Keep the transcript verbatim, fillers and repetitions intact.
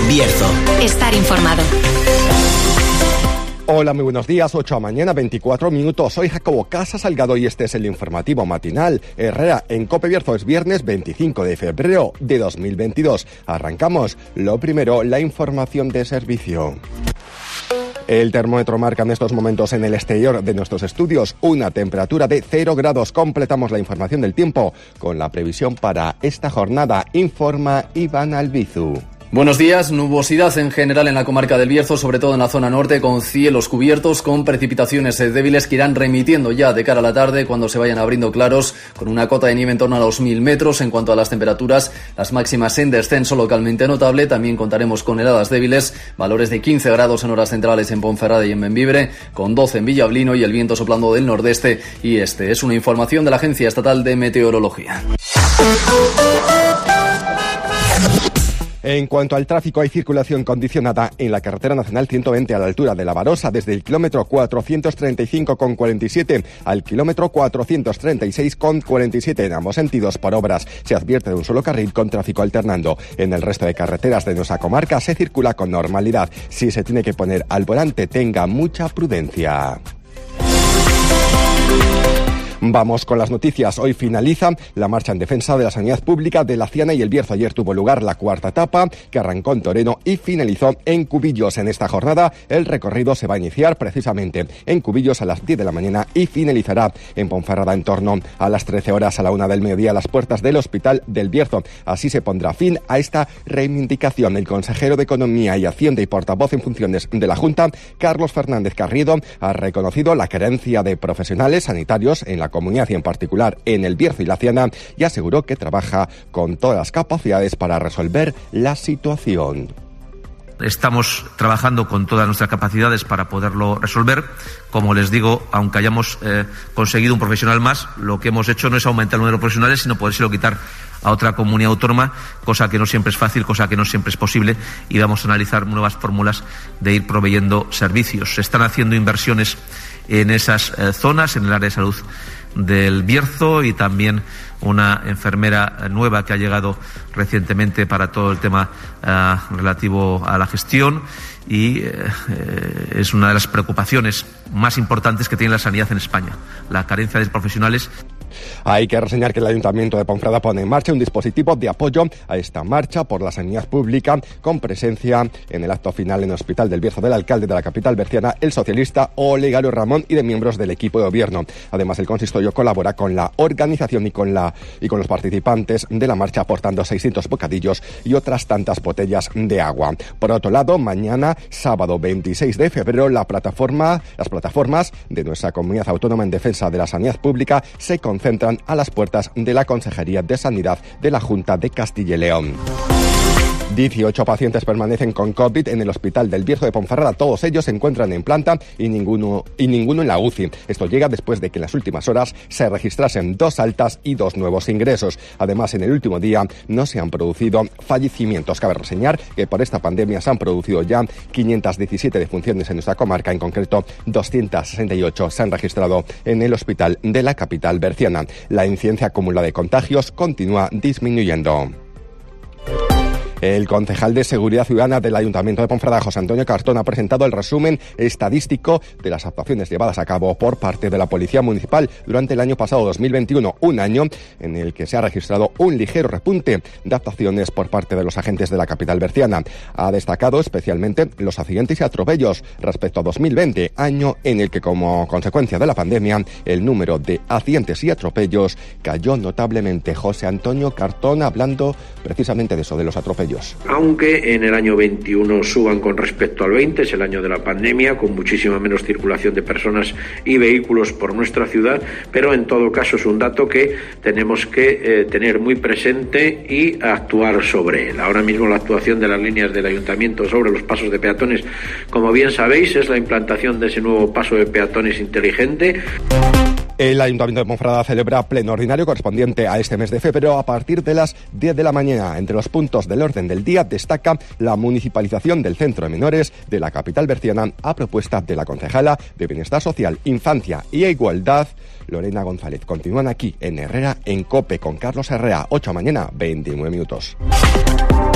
Bierzo. Estar informado. Hola, muy buenos días, ocho de la mañana, veinticuatro minutos. Soy Jacobo Casa Salgado y este es el informativo matinal Herrera en COPE Bierzo. Es viernes veinticinco de febrero de dos mil veintidós. Arrancamos. Lo primero, la información de servicio. El termómetro marca en estos momentos en el exterior de nuestros estudios una temperatura de cero grados. Completamos la información del tiempo con la previsión para esta jornada. Informa Iván Albizu. Buenos días. Nubosidad en general en la comarca del Bierzo, sobre todo en la zona norte, con cielos cubiertos, con precipitaciones débiles que irán remitiendo ya de cara a la tarde cuando se vayan abriendo claros, con una cota de nieve en torno a los mil metros. En cuanto a las temperaturas, las máximas en descenso localmente notable. También contaremos con heladas débiles, valores de quince grados en horas centrales en Ponferrada y en Bembibre, con doce en Villablino y el viento soplando del nordeste y este. Es una información de la Agencia Estatal de Meteorología. En cuanto al tráfico, hay circulación condicionada en la carretera nacional ciento veinte a la altura de La Barosa, desde el kilómetro cuatrocientos treinta y cinco con cuarenta y siete al kilómetro cuatrocientos treinta y seis con cuarenta y siete en ambos sentidos por obras. Se advierte de un solo carril con tráfico alternando. En el resto de carreteras de nuestra comarca se circula con normalidad. Si se tiene que poner al volante, tenga mucha prudencia. Vamos con las noticias. Hoy finaliza la marcha en defensa de la sanidad pública de Laciana y el Bierzo. Ayer tuvo lugar la cuarta etapa, que arrancó en Toreno y finalizó en Cubillos. En esta jornada, el recorrido se va a iniciar precisamente en Cubillos a las diez de la mañana y finalizará en Ponferrada en torno a las trece horas, a la una del mediodía, a las puertas del Hospital del Bierzo. Así se pondrá fin a esta reivindicación. El consejero de Economía y Hacienda y portavoz en funciones de la Junta, Carlos Fernández Carriedo, ha reconocido la carencia de profesionales sanitarios en la comunidad y en particular en el Bierzo y Laciana, y aseguró que trabaja con todas las capacidades para resolver la situación. Estamos trabajando con todas nuestras capacidades para poderlo resolver. Como les digo, aunque hayamos eh, conseguido un profesional más, lo que hemos hecho no es aumentar el número de profesionales, sino podérselo quitar a otra comunidad autónoma, cosa que no siempre es fácil, cosa que no siempre es posible, y vamos a analizar nuevas fórmulas de ir proveyendo servicios. Se están haciendo inversiones en esas eh, zonas, en el área de salud del Bierzo, y también una enfermera nueva que ha llegado recientemente para todo el tema uh, relativo a la gestión, y eh, es una de las preocupaciones más importantes que tiene la sanidad en España, la carencia de profesionales. Hay que reseñar que el Ayuntamiento de Ponferrada pone en marcha un dispositivo de apoyo a esta marcha por la sanidad pública, con presencia en el acto final en el Hospital del Bierzo del alcalde de la capital berciana, el socialista Olegario Ramón, y de miembros del equipo de gobierno. Además, el consistorio colabora con la organización y con la y con los participantes de la marcha, aportando seiscientos bocadillos y otras tantas botellas de agua. Por otro lado, mañana, sábado veintiséis de febrero, la plataforma, las plataformas de nuestra comunidad autónoma en defensa de la sanidad pública se concentran a las puertas de la Consejería de Sanidad de la Junta de Castilla y León. dieciocho pacientes permanecen con COVID en el Hospital del Bierzo de Ponferrada. Todos ellos se encuentran en planta y ninguno, y ninguno en la U C I. Esto llega después de que en las últimas horas se registrasen dos altas y dos nuevos ingresos. Además, en el último día no se han producido fallecimientos. Cabe reseñar que por esta pandemia se han producido ya quinientas diecisiete defunciones en nuestra comarca. En concreto, doscientas sesenta y ocho se han registrado en el hospital de la capital berciana. La incidencia acumulada de contagios continúa disminuyendo. El concejal de Seguridad Ciudadana del Ayuntamiento de Ponferrada, José Antonio Cartón, ha presentado el resumen estadístico de las actuaciones llevadas a cabo por parte de la Policía Municipal durante el año pasado dos mil veintiuno, un año en el que se ha registrado un ligero repunte de actuaciones por parte de los agentes de la capital berciana. Ha destacado especialmente los accidentes y atropellos respecto a dos mil veinte, año en el que, como consecuencia de la pandemia, el número de accidentes y atropellos cayó notablemente. José Antonio Cartón hablando precisamente de eso, de los atropellos. Aunque en el año veintiuno suban con respecto al veinte, es el año de la pandemia, con muchísima menos circulación de personas y vehículos por nuestra ciudad, pero en todo caso es un dato que tenemos que eh, tener muy presente y actuar sobre él. Ahora mismo la actuación de las líneas del ayuntamiento sobre los pasos de peatones, como bien sabéis, es la implantación de ese nuevo paso de peatones inteligente. El Ayuntamiento de Ponferrada celebra pleno ordinario correspondiente a este mes de febrero a partir de las diez de la mañana. Entre los puntos del orden del día destaca la municipalización del Centro de Menores de la capital berciana a propuesta de la concejala de Bienestar Social, Infancia y Igualdad, Lorena González. Continúan aquí en Herrera en COPE con Carlos Herrera. ocho de la mañana, veintinueve minutos.